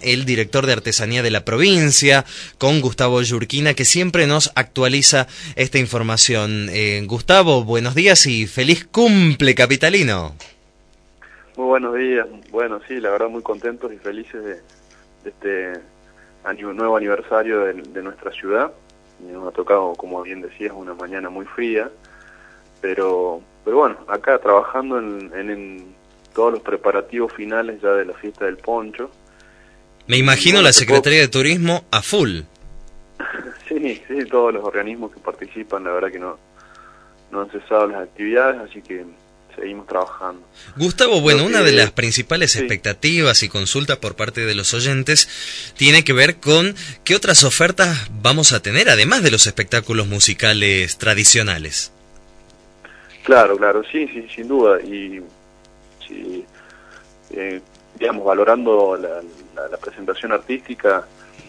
el director de artesanía de la provincia, con Gustavo Yurquina, que siempre nos actualiza esta información. Gustavo, buenos días y feliz cumple capitalino. Muy buenos días. Bueno, sí, la verdad muy contentos y felices de este nuevo aniversario de nuestra ciudad. Y nos ha tocado, como bien decías, una mañana muy fría, pero bueno, acá trabajando en todos los preparativos finales ya de la fiesta del poncho. Me imagino bueno, la Secretaría de Turismo a full. Sí, todos los organismos que participan, la verdad que no han cesado las actividades, así que seguimos trabajando. Gustavo, bueno, una de las principales sí. expectativas y consultas por parte de los oyentes tiene que ver con qué otras ofertas vamos a tener, además de los espectáculos musicales tradicionales. Claro, sí, sin duda. Y sí, digamos, valorando la presentación artística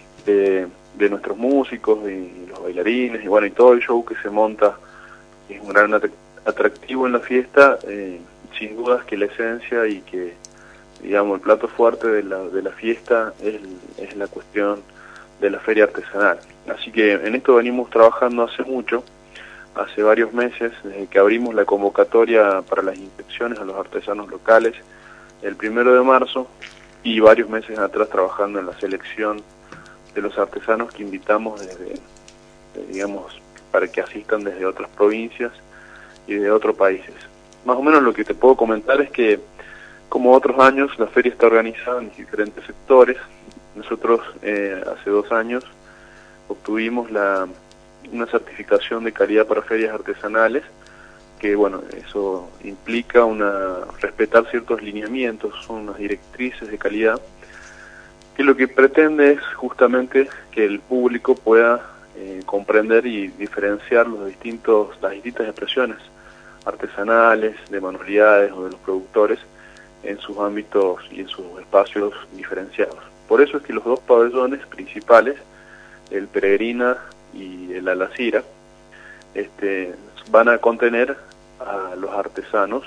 de nuestros músicos y los bailarines, y bueno, y todo el show que se monta, es un gran atractivo en la fiesta, sin dudas que la esencia y que, digamos, el plato fuerte de la fiesta es la cuestión de la feria artesanal. Así que en esto venimos trabajando hace varios meses, desde que abrimos la convocatoria para las inscripciones a los artesanos locales el 1 de marzo, y varios meses atrás trabajando en la selección de los artesanos que invitamos digamos, para que asistan desde otras provincias y de otros países. Más o menos lo que te puedo comentar es que, como otros años, la feria está organizada en diferentes sectores. Nosotros hace 2 años obtuvimos una certificación de calidad para ferias artesanales, que bueno, eso implica respetar ciertos lineamientos, son unas directrices de calidad, que lo que pretende es justamente que el público pueda comprender y diferenciar las distintas expresiones artesanales, de manualidades o de los productores en sus ámbitos y en sus espacios diferenciados. Por eso es que los 2 pabellones principales, el Peregrina y el Alacira, van a contener a los artesanos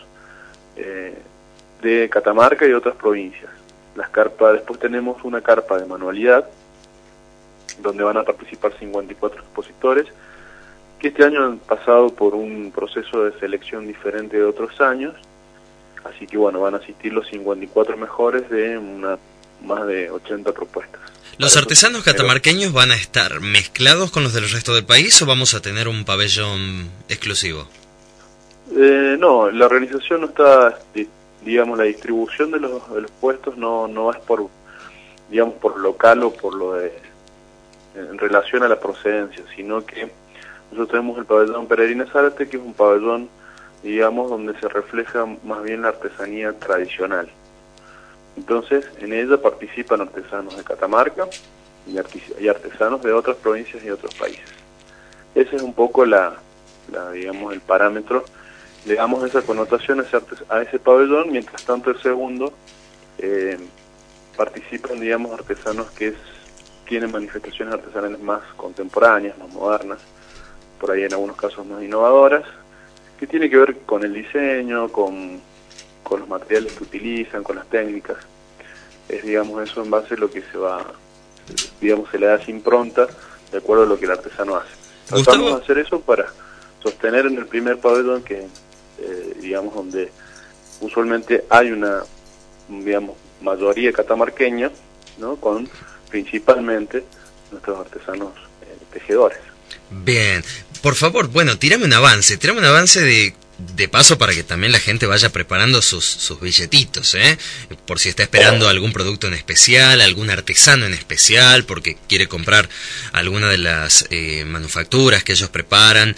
de Catamarca y otras provincias. Las carpas, después tenemos una carpa de manualidad, donde van a participar 54 expositores, que este año han pasado por un proceso de selección diferente de otros años, así que bueno, van a asistir los 54 mejores de más de 80 propuestas. ¿Los artesanos catamarqueños van a estar mezclados con los del resto del país o vamos a tener un pabellón exclusivo? No, la organización no está, digamos, la distribución de los puestos no es por, digamos, por local o por en relación a la procedencia, sino que nosotros tenemos el pabellón Peregrina Zárate, que es un pabellón, digamos, donde se refleja más bien la artesanía tradicional. Entonces, en ella participan artesanos de Catamarca y artesanos de otras provincias y otros países. Ese es un poco digamos, el parámetro. Le damos esa connotación a ese pabellón, mientras tanto el segundo participan, digamos, artesanos que tienen manifestaciones artesanales más contemporáneas, más modernas, por ahí en algunos casos más innovadoras, que tiene que ver con el diseño, con los materiales que utilizan, con las técnicas. Es, digamos, eso en base a lo que se le da esa impronta de acuerdo a lo que el artesano hace. Tratamos de hacer eso para sostener en el primer pabellón que, digamos, donde usualmente hay una, digamos, mayoría catamarqueña, ¿no?, con principalmente nuestros artesanos tejedores. Bien, por favor, bueno, tírame un avance de paso para que también la gente vaya preparando sus billetitos, por si está esperando algún producto en especial, algún artesano en especial, porque quiere comprar alguna de las manufacturas que ellos preparan.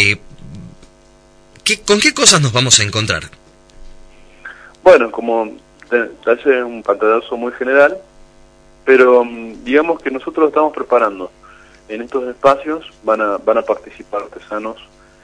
¿Con qué cosas nos vamos a encontrar? Bueno, como te hace un pantallazo muy general, pero digamos que nosotros lo estamos preparando. En estos espacios van a participar artesanos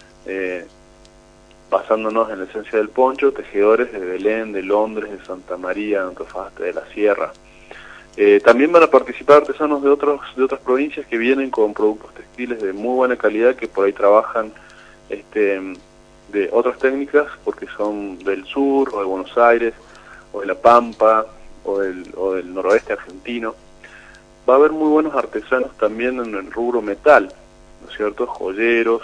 basándonos en la esencia del poncho, tejedores de Belén, de Londres, de Santa María, de Antofagasta, de la Sierra. También van a participar artesanos de otras provincias que vienen con productos textiles de muy buena calidad, que por ahí trabajan de otras técnicas, porque son del sur, o de Buenos Aires, o de La Pampa, o del noroeste argentino. va a haber muy buenos artesanos también en el rubro metal, ¿no es cierto? Joyeros,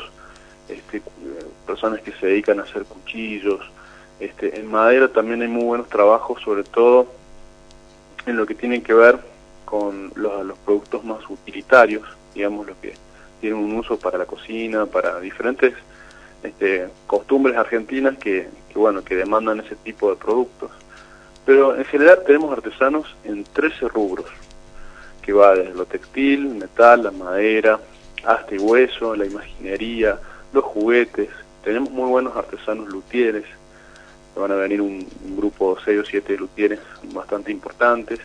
personas que se dedican a hacer cuchillos. En madera también hay muy buenos trabajos, sobre todo en lo que tiene que ver con los productos más utilitarios, digamos, los que tienen un uso para la cocina, para diferentes costumbres argentinas que demandan ese tipo de productos. Pero en general tenemos artesanos en 13 rubros, que va desde lo textil, metal, la madera, hasta y hueso, la imaginería, los juguetes. Tenemos muy buenos artesanos luthieres, van a venir un grupo de 6 o 7 luthieres bastante importantes.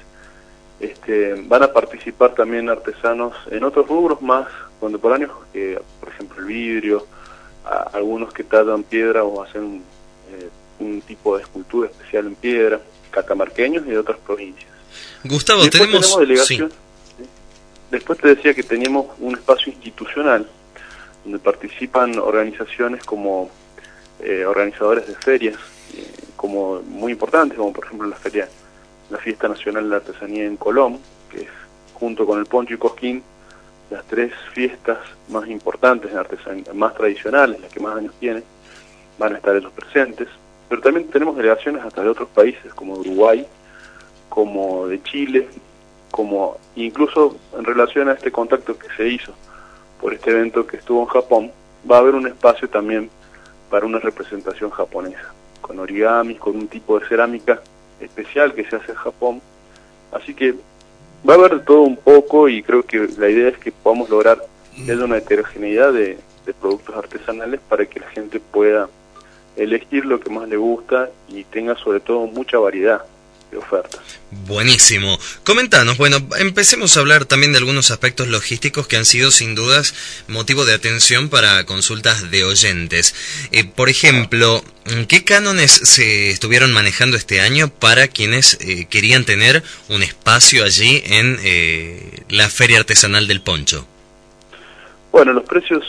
Van a participar también artesanos en otros rubros más contemporáneos, por ejemplo el vidrio, algunos que tallan piedra o hacen un tipo de escultura especial en piedra, catamarqueños y de otras provincias. Gustavo, después tenemos delegación. Sí. Después te decía que teníamos un espacio institucional donde participan organizaciones como organizadores de ferias, como muy importantes, como por ejemplo la Fiesta Nacional de la Artesanía en Colón, que es junto con el Poncho y Cosquín las 3 fiestas más importantes en artesanía, más tradicionales, las que más años tienen. Van a estar ellos presentes, pero también tenemos delegaciones hasta de otros países como Uruguay, como de Chile, como incluso en relación a este contacto que se hizo por este evento que estuvo en Japón, va a haber un espacio también para una representación japonesa, con origamis, con un tipo de cerámica especial que se hace en Japón. Así que va a haber de todo un poco, y creo que la idea es que podamos lograr que haya una heterogeneidad de productos artesanales para que la gente pueda elegir lo que más le gusta y tenga sobre todo mucha variedad de ofertas. Buenísimo. Comentanos, bueno, empecemos a hablar también de algunos aspectos logísticos que han sido sin dudas motivo de atención para consultas de oyentes. Por ejemplo, ¿qué cánones se estuvieron manejando este año para quienes querían tener un espacio allí en la Feria Artesanal del Poncho? Bueno, los precios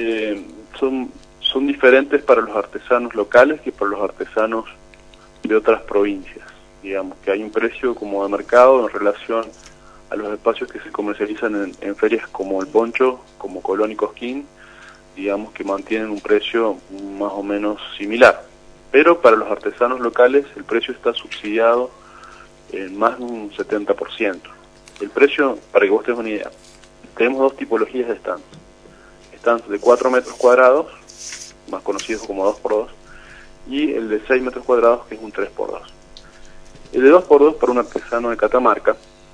son diferentes para los artesanos locales que para los artesanos de otras provincias. Digamos que hay un precio como de mercado en relación a los espacios que se comercializan en ferias como el Poncho, como Colón y Cosquín, digamos que mantienen un precio más o menos similar. Pero para los artesanos locales el precio está subsidiado en más de un 70%. El precio, para que vos tengas una idea, tenemos 2 tipologías de stands. Stands de 4 metros cuadrados, más conocidos como 2x2, y el de 6 metros cuadrados, que es un 3x2. El de 2x2 para un artesano de Catamarca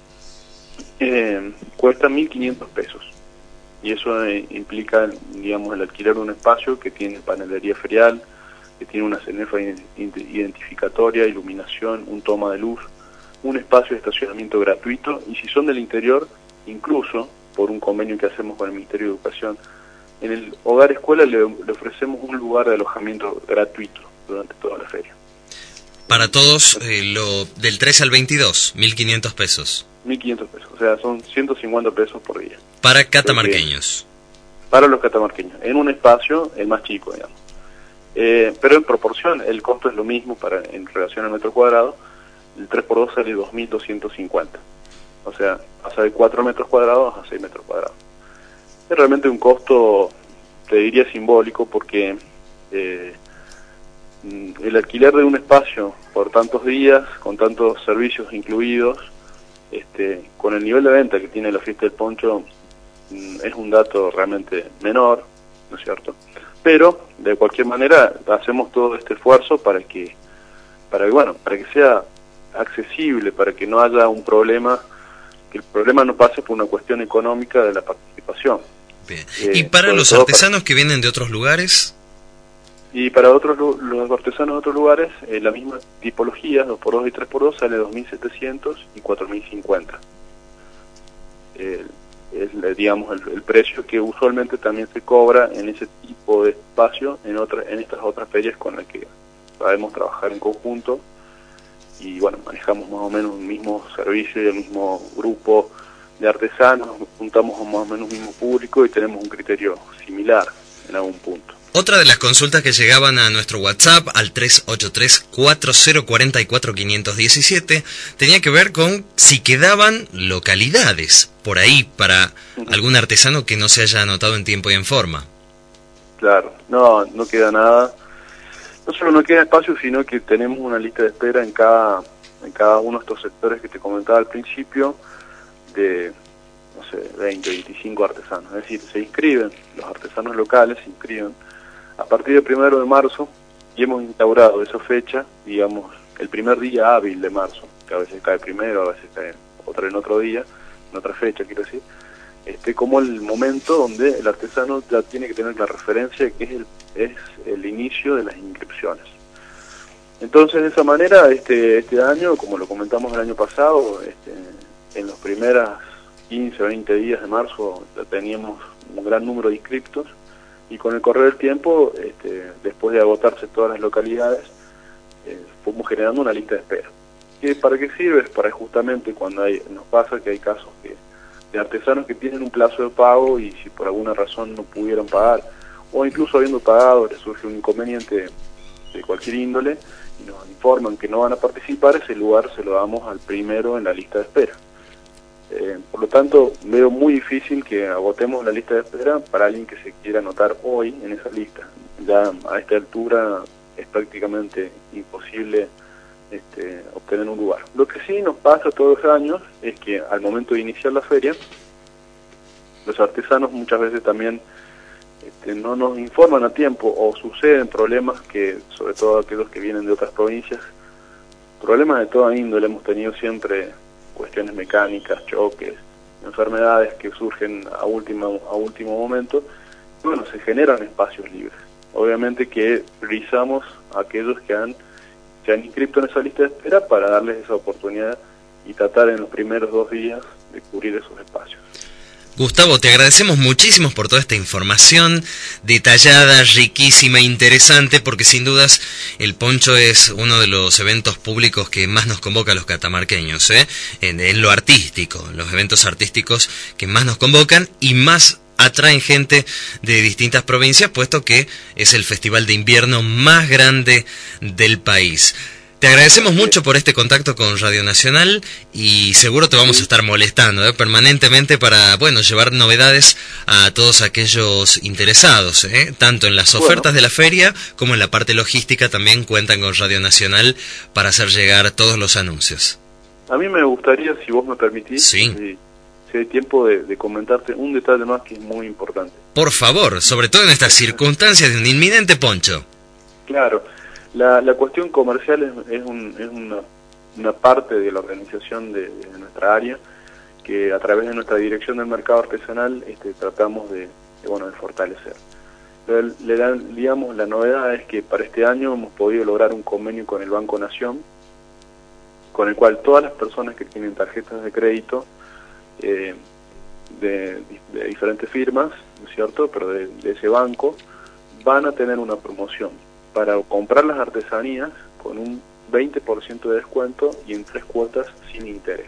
cuesta 1.500 pesos, y eso implica, digamos, el alquiler de un espacio que tiene panelería ferial, que tiene una cenefa identificatoria, iluminación, un toma de luz, un espacio de estacionamiento gratuito, y si son del interior, incluso por un convenio que hacemos con el Ministerio de Educación, en el hogar escuela le ofrecemos un lugar de alojamiento gratuito durante toda la feria. Para todos, lo del 3 al 22, 1.500 pesos. 1.500 pesos, o sea, son 150 pesos por día. Para catamarqueños. Para los catamarqueños, en un espacio, el más chico, digamos. Pero en proporción, el costo es lo mismo en relación al metro cuadrado. El 3x2 sale 2.250. O sea, pasa de 4 metros cuadrados a 6 metros cuadrados. Es realmente un costo, te diría, simbólico, porque el alquiler de un espacio por tantos días, con tantos servicios incluidos, con el nivel de venta que tiene la Fiesta del Poncho, es un dato realmente menor, ¿no es cierto? Pero, de cualquier manera, hacemos todo este esfuerzo para que sea accesible, para que no haya un problema, que el problema no pase por una cuestión económica de la participación. Bien. ¿Y para los artesanos que vienen de otros lugares? Y para los artesanos de otros lugares, la misma tipología, 2x2 y 3x2, sale 2.700 y 4.050. Es, digamos, el precio que usualmente también se cobra en ese tipo de espacio en estas otras ferias con las que sabemos trabajar en conjunto, y bueno, manejamos más o menos el mismo servicio y el mismo grupo de artesanos, juntamos más o menos el mismo público y tenemos un criterio similar en algún punto. Otra de las consultas que llegaban a nuestro WhatsApp al 383-4044-517 tenía que ver con si quedaban localidades por ahí para algún artesano que no se haya anotado en tiempo y en forma. Claro, no queda nada. No solo no queda espacio, sino que tenemos una lista de espera en cada uno de estos sectores que te comentaba al principio, de, no sé, 20, 25 artesanos. Es decir, se inscriben, los artesanos locales se inscriben a partir del 1 de marzo, y hemos instaurado esa fecha, digamos, el primer día hábil de marzo, que a veces cae primero, a veces cae en otro día, en otra fecha, quiero decir, como el momento donde el artesano ya tiene que tener la referencia de que es el inicio de las inscripciones. Entonces, de esa manera, este año, como lo comentamos el año pasado, en los primeros 15 o 20 días de marzo ya teníamos un gran número de inscriptos, y con el correr del tiempo, después de agotarse todas las localidades, fuimos generando una lista de espera. ¿Para qué sirve? Para justamente cuando nos pasa que hay casos de artesanos que tienen un plazo de pago y si por alguna razón no pudieron pagar, o incluso habiendo pagado les surge un inconveniente de cualquier índole y nos informan que no van a participar, ese lugar se lo damos al primero en la lista de espera. Por lo tanto, veo muy difícil que agotemos la lista de espera para alguien que se quiera anotar hoy en esa lista. Ya a esta altura es prácticamente imposible obtener un lugar. Lo que sí nos pasa todos los años es que al momento de iniciar la feria, los artesanos muchas veces también no nos informan a tiempo, o suceden problemas que, sobre todo aquellos que vienen de otras provincias, problemas de toda índole hemos tenido siempre, cuestiones mecánicas, choques, enfermedades que surgen a último momento. Bueno, se generan espacios libres. Obviamente que priorizamos a aquellos que se han inscrito en esa lista de espera para darles esa oportunidad y tratar en los primeros 2 días de cubrir esos espacios. Gustavo, te agradecemos muchísimo por toda esta información detallada, riquísima, interesante, porque sin dudas el poncho es uno de los eventos públicos que más nos convoca a los catamarqueños, en lo artístico, los eventos artísticos que más nos convocan y más atraen gente de distintas provincias, puesto que es el festival de invierno más grande del país. Te agradecemos mucho por este contacto con Radio Nacional y seguro te vamos a estar molestando permanentemente para, llevar novedades a todos aquellos interesados, tanto en las ofertas de la feria como en la parte logística. También cuentan con Radio Nacional para hacer llegar todos los anuncios. A mí me gustaría, si vos me permitís, sí, si hay tiempo de comentarte un detalle más que es muy importante. Por favor, sobre todo en estas circunstancias de un inminente poncho. Claro. La cuestión comercial es una parte de la organización de nuestra área, que a través de nuestra dirección del mercado artesanal tratamos de fortalecer. Digamos, la novedad es que para este año hemos podido lograr un convenio con el Banco Nación, con el cual todas las personas que tienen tarjetas de crédito de diferentes firmas, ¿no es cierto?, pero de ese banco, van a tener una promoción para comprar las artesanías con un 20% de descuento y en 3 cuotas sin interés.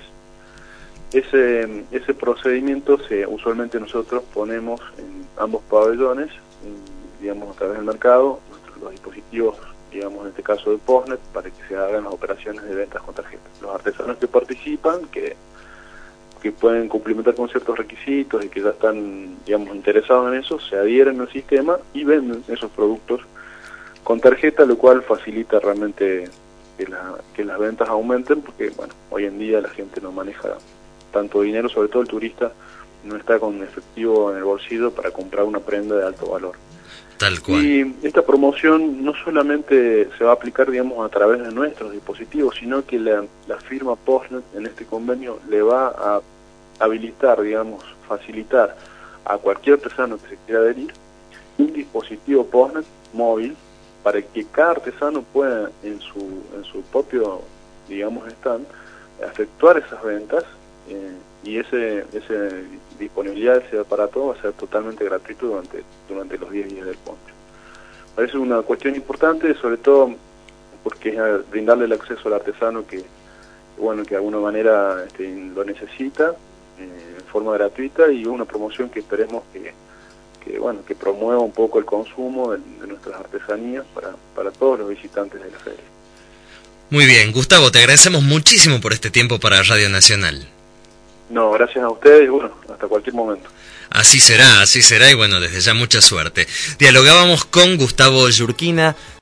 Ese procedimiento usualmente nosotros ponemos en ambos pabellones, digamos, a través del mercado, los dispositivos, digamos, en este caso de Postnet, para que se hagan las operaciones de ventas con tarjetas. Los artesanos que participan, que pueden cumplimentar con ciertos requisitos y que ya están, digamos, interesados en eso, se adhieren al sistema y venden esos productos con tarjeta, lo cual facilita realmente que las ventas aumenten, porque hoy en día la gente no maneja tanto dinero, sobre todo el turista no está con efectivo en el bolsillo para comprar una prenda de alto valor. Tal cual. Y esta promoción no solamente se va a aplicar, digamos, a través de nuestros dispositivos, sino que la firma Postnet en este convenio le va a habilitar, digamos, facilitar a cualquier artesano que se quiera adherir un dispositivo Postnet móvil, para que cada artesano pueda en su propio, digamos, stand, efectuar esas ventas, y esa disponibilidad de ese aparato va a ser totalmente gratuito durante los 10 días del poncho. Parece una cuestión importante, sobre todo porque es brindarle el acceso al artesano que de alguna manera lo necesita, en forma gratuita, y una promoción que esperemos que bueno, que promueva un poco el consumo de nuestras artesanías para todos los visitantes de la feria. Muy bien, Gustavo, te agradecemos muchísimo por este tiempo para Radio Nacional. No, gracias a ustedes y bueno, hasta cualquier momento. Así será, y bueno, desde ya mucha suerte. Dialogábamos con Gustavo Yurquina,